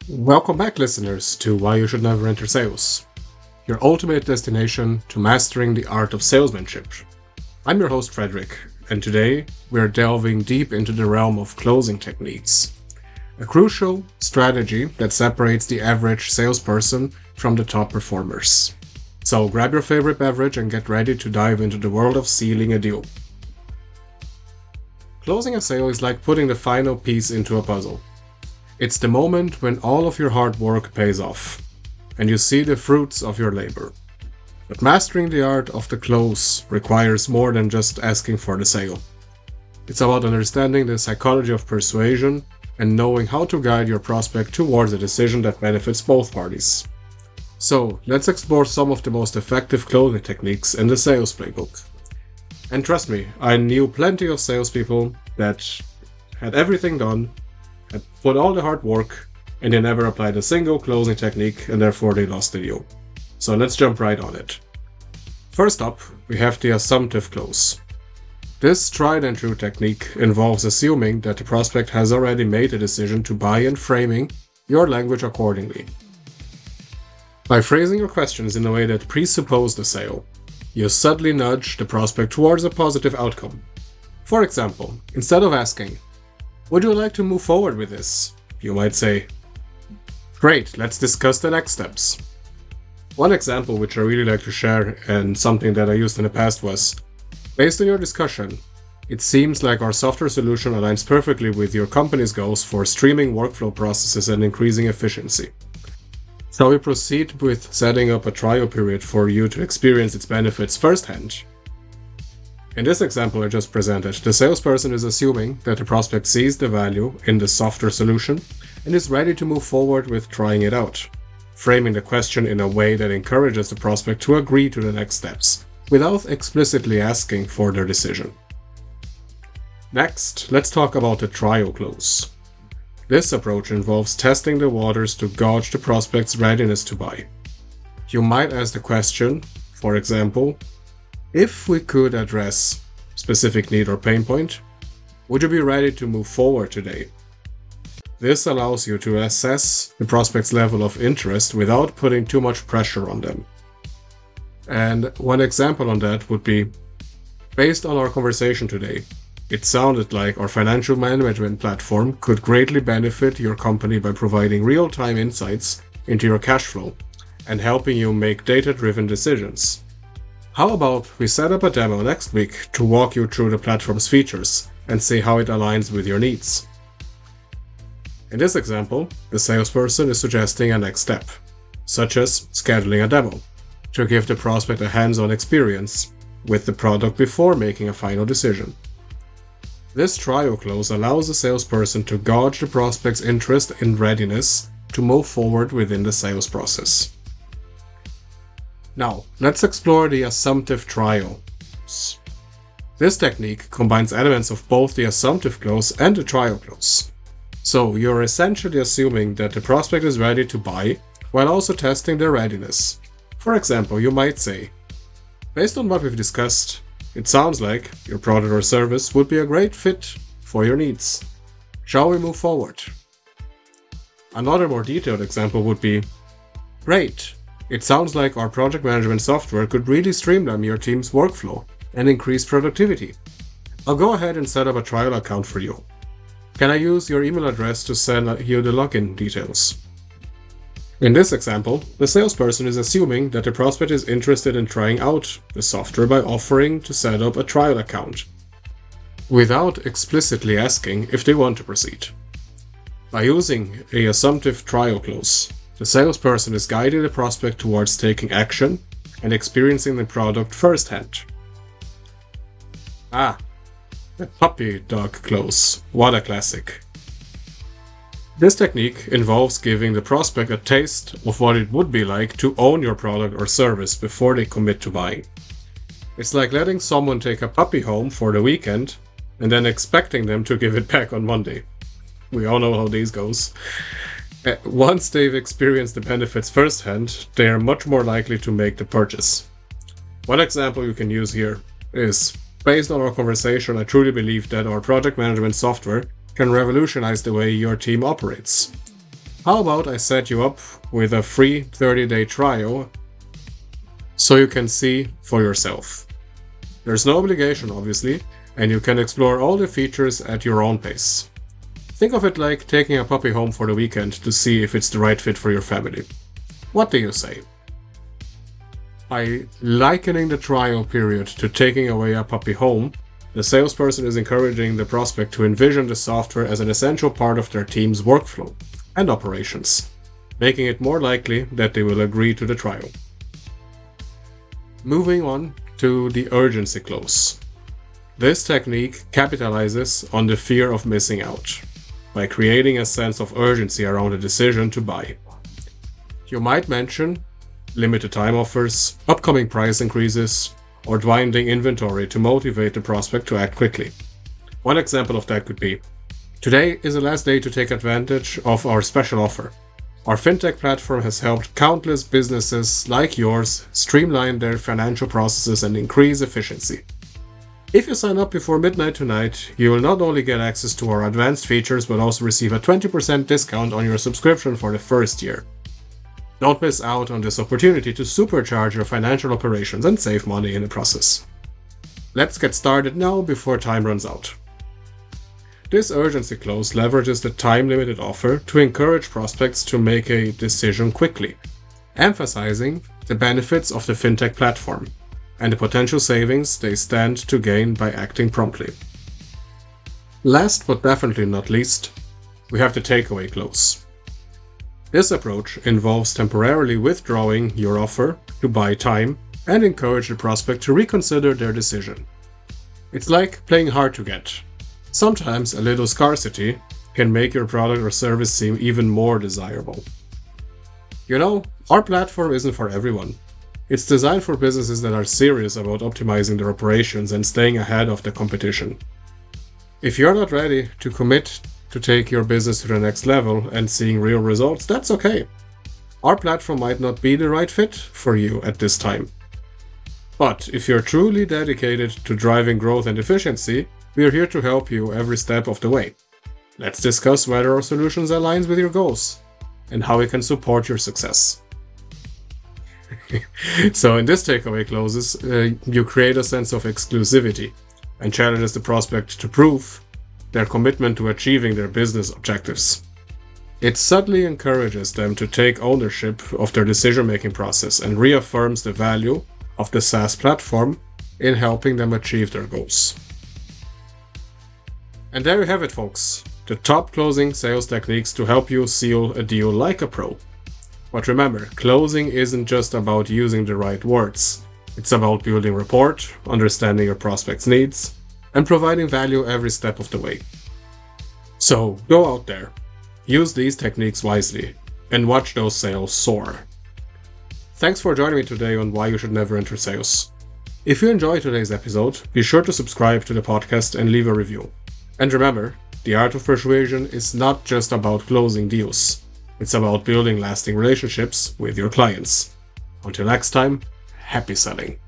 Welcome back, listeners, to Why You Should Never Enter Sales, your ultimate destination to mastering the art of salesmanship. I'm your host, Frederick, and today we're delving deep into the realm of closing techniques, a crucial strategy that separates the average salesperson from the top performers. So grab your favorite beverage and get ready to dive into the world of sealing a deal. Closing a sale is like putting the final piece into a puzzle. It's the moment when all of your hard work pays off, and you see the fruits of your labor. But mastering the art of the close requires more than just asking for the sale. It's about understanding the psychology of persuasion and knowing how to guide your prospect towards a decision that benefits both parties. So, let's explore some of the most effective closing techniques in the sales playbook. And trust me, I knew plenty of salespeople that had everything done, had put all the hard work, and they never applied a single closing technique, and therefore they lost the deal. So let's jump right on it. First up, we have the assumptive close. This tried and true technique involves assuming that the prospect has already made a decision to buy and framing your language accordingly. By phrasing your questions in a way that presuppose the sale, you subtly nudge the prospect towards a positive outcome. For example, instead of asking, "Would you like to move forward with this?" you might say, "Great, let's discuss the next steps." One example which I really like to share, and something that I used in the past, was, based on your discussion, it seems like our software solution aligns perfectly with your company's goals for streaming workflow processes and increasing efficiency. Shall we proceed with setting up a trial period for you to experience its benefits firsthand? In this example I just presented, the salesperson is assuming that the prospect sees the value in the software solution and is ready to move forward with trying it out, framing the question in a way that encourages the prospect to agree to the next steps, without explicitly asking for their decision. Next, let's talk about the trial close. This approach involves testing the waters to gauge the prospect's readiness to buy. You might ask the question, for example, "If we could address specific need or pain point, would you be ready to move forward today?" This allows you to assess the prospect's level of interest without putting too much pressure on them. And one example on that would be, based on our conversation today, it sounded like our financial management platform could greatly benefit your company by providing real-time insights into your cash flow and helping you make data-driven decisions. How about we set up a demo next week to walk you through the platform's features and see how it aligns with your needs? In this example, the salesperson is suggesting a next step, such as scheduling a demo, to give the prospect a hands-on experience with the product before making a final decision. This trial close allows the salesperson to gauge the prospect's interest and readiness to move forward within the sales process. Now, let's explore the assumptive trial. This technique combines elements of both the assumptive close and the trial close. So, you're essentially assuming that the prospect is ready to buy, while also testing their readiness. For example, you might say, "Based on what we've discussed, it sounds like your product or service would be a great fit for your needs. Shall we move forward?" Another more detailed example would be, "Great. It sounds like our project management software could really streamline your team's workflow and increase productivity. I'll go ahead and set up a trial account for you. Can I use your email address to send you the login details?" In this example, the salesperson is assuming that the prospect is interested in trying out the software by offering to set up a trial account, without explicitly asking if they want to proceed. By using a assumptive trial close, the salesperson is guiding the prospect towards taking action and experiencing the product firsthand. The puppy dog close. What a classic. This technique involves giving the prospect a taste of what it would be like to own your product or service before they commit to buying. It's like letting someone take a puppy home for the weekend and then expecting them to give it back on Monday. We all know how these goes. Once they've experienced the benefits firsthand, they are much more likely to make the purchase. One example you can use here is, based on our conversation, I truly believe that our project management software can revolutionize the way your team operates. How about I set you up with a free 30-day trial so you can see for yourself. There's no obligation, obviously, and you can explore all the features at your own pace. Think of it like taking a puppy home for the weekend to see if it's the right fit for your family. What do you say? By likening the trial period to taking away a puppy home, the salesperson is encouraging the prospect to envision the software as an essential part of their team's workflow and operations, making it more likely that they will agree to the trial. Moving on to the urgency clause. This technique capitalizes on the fear of missing out by creating a sense of urgency around a decision to buy. You might mention limited time offers, upcoming price increases, or dwindling inventory to motivate the prospect to act quickly. One example of that could be, today is the last day to take advantage of our special offer. Our fintech platform has helped countless businesses like yours streamline their financial processes and increase efficiency. If you sign up before midnight tonight, you will not only get access to our advanced features, but also receive a 20% discount on your subscription for the first year. Don't miss out on this opportunity to supercharge your financial operations and save money in the process. Let's get started now before time runs out. This urgency clause leverages the time-limited offer to encourage prospects to make a decision quickly, emphasizing the benefits of the fintech platform and the potential savings they stand to gain by acting promptly. Last but definitely not least, we have the takeaway clause. This approach involves temporarily withdrawing your offer to buy time and encourage the prospect to reconsider their decision. It's like playing hard to get. Sometimes a little scarcity can make your product or service seem even more desirable. You know, our platform isn't for everyone. It's designed for businesses that are serious about optimizing their operations and staying ahead of the competition. If you're not ready to commit to take your business to the next level and seeing real results, that's okay. Our platform might not be the right fit for you at this time. But if you're truly dedicated to driving growth and efficiency, we are here to help you every step of the way. Let's discuss whether our solutions aligns with your goals and how we can support your success. So in this takeaway clauses, you create a sense of exclusivity and challenges the prospect to prove their commitment to achieving their business objectives. It subtly encourages them to take ownership of their decision-making process and reaffirms the value of the SaaS platform in helping them achieve their goals. And there you have it, folks. The top closing sales techniques to help you seal a deal like a pro. But remember, closing isn't just about using the right words. It's about building rapport, understanding your prospect's needs, and providing value every step of the way. So go out there, use these techniques wisely, and watch those sales soar. Thanks for joining me today on Why You Should Never Enter Sales. If you enjoyed today's episode, be sure to subscribe to the podcast and leave a review. And remember, the art of persuasion is not just about closing deals. It's about building lasting relationships with your clients. Until next time, happy selling.